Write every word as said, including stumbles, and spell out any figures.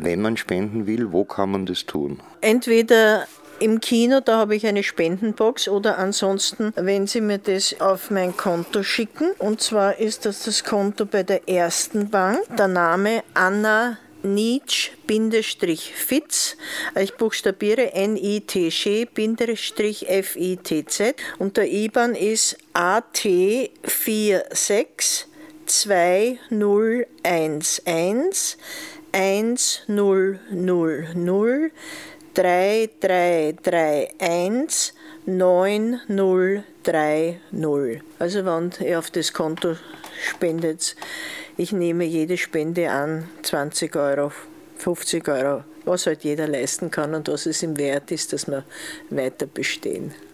Wenn man spenden will, wo kann man das tun? Entweder im Kino, da habe ich eine Spendenbox, oder ansonsten, wenn Sie mir das auf mein Konto schicken. Und zwar ist das das Konto bei der Ersten Bank, der Name Anna Nitsch-Fitz. Ich buchstabiere N I T G-F I T Z und der I B A N ist A T vier sechs zwei null eins eins eins null null null drei drei drei eins neun null drei null. Also wenn ihr auf das Konto spendet, ich nehme jede Spende an, zwanzig Euro, fünfzig Euro, was halt jeder leisten kann und was es ihm wert ist, dass wir weiter bestehen.